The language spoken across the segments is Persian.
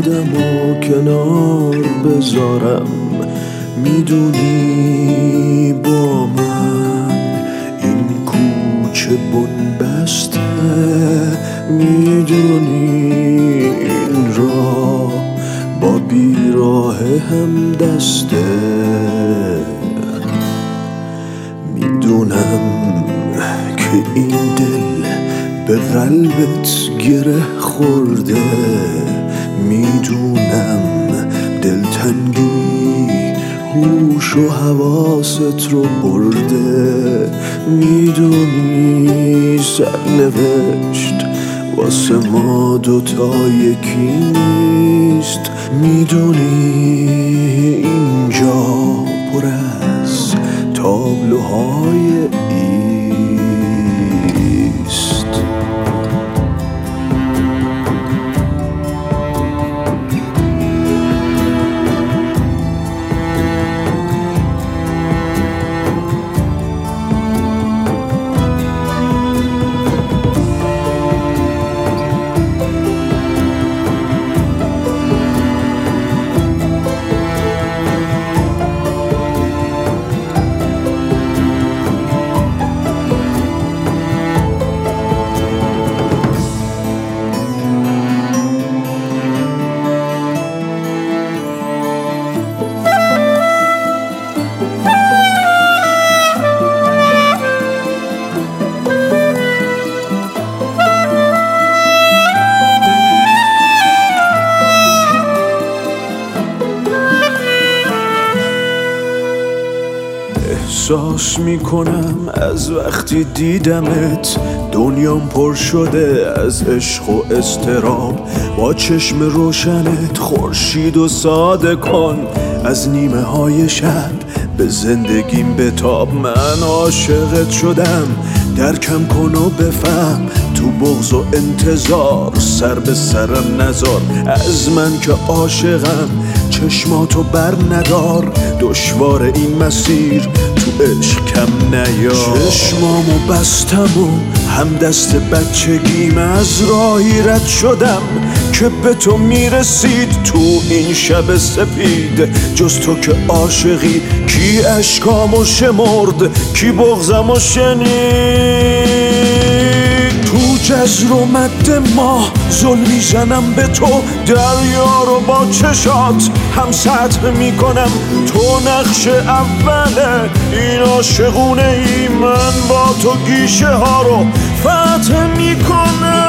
خودم و کنار بذارم. میدونی با من این کوچه بنبسته، میدونی این راه با بیراه هم دسته. میدونم که این دل به قلبت گره خورده، میدونم دلتنگی هوش و حواست رو برده، میدونی سرنوشت واسه ما دوتا یکی نیست، میدونی اینجا پر از تابلوهای ایست. احساس میکنم از وقتی دیدمت دنیام پر شده از عشق و اضطراب. با چشم روشنت خورشید و ساده کن، از نیمه های شب به زندگیم بتاب. من عاشقت شدم، درکم کن و بفهم، تو بغض و انتظار سر به سرم نذار. از من که عاشقم چشماتو بر ندار، دشوار این مسیر تو عشق کم نیار. چشمامو بستم و هم دست بچگیم از راهی رد شدم که به تو میرسید. تو این شب سپید جز تو که عاشقی، کی اشکامو شمرد، کی بغضمو شنید. تو جزر و مد ماه ظلم میزنم به تو، دریا رو با چشات هم سطح میکنم. تو نقش اوله این عاشقونه ای، من با تو گیشه ها رو فتح میکنم.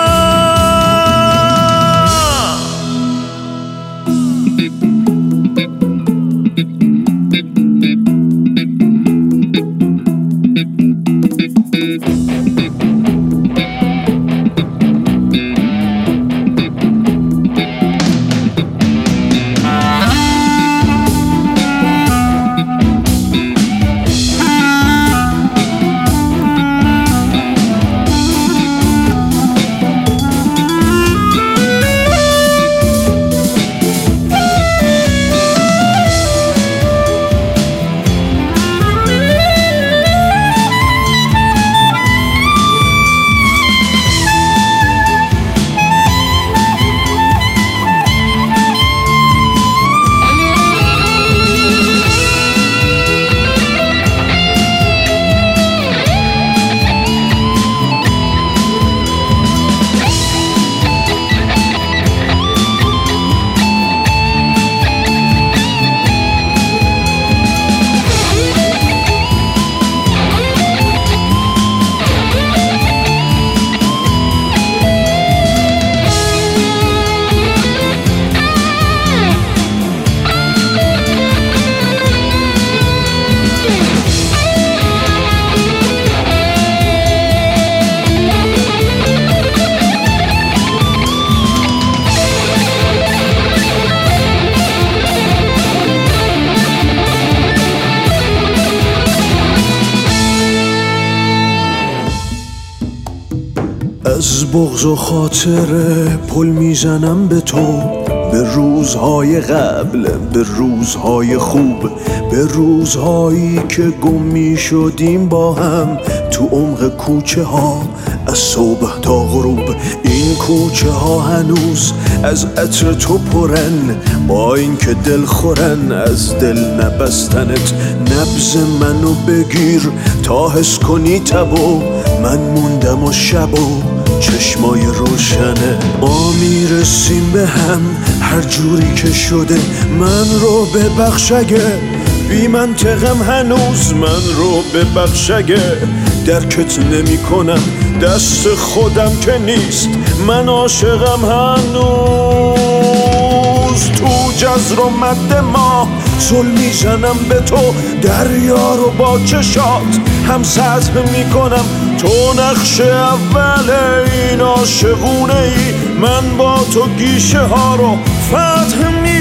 از بغض و خاطره پل میزنم به تو، به روزهای قبل، به روزهای خوب، به روزهایی که گم میشدیم با هم تو عمق کوچه ها از صبح تا غروب این کوچه ها هنوز از عطر تو پرن، با اینکه دل خورن از دل نبستنت. نبض منو بگیر تا حس کنی تبو، من موندم و شبو چشمای روشنه. ما میرسیم به هم هر جوری که شده، من رو ببخش اگه بی منطقم هنوز، من رو ببخش اگه درکت نمی کنم، دست خودم که نیست من عاشقم هنوز. تو جزر و مد ما زل میزنم به تو، دریا رو با چشات هم سطح میکنم. تو نقش اول این عاشقونه ای، من با تو گیشه ها رو فتح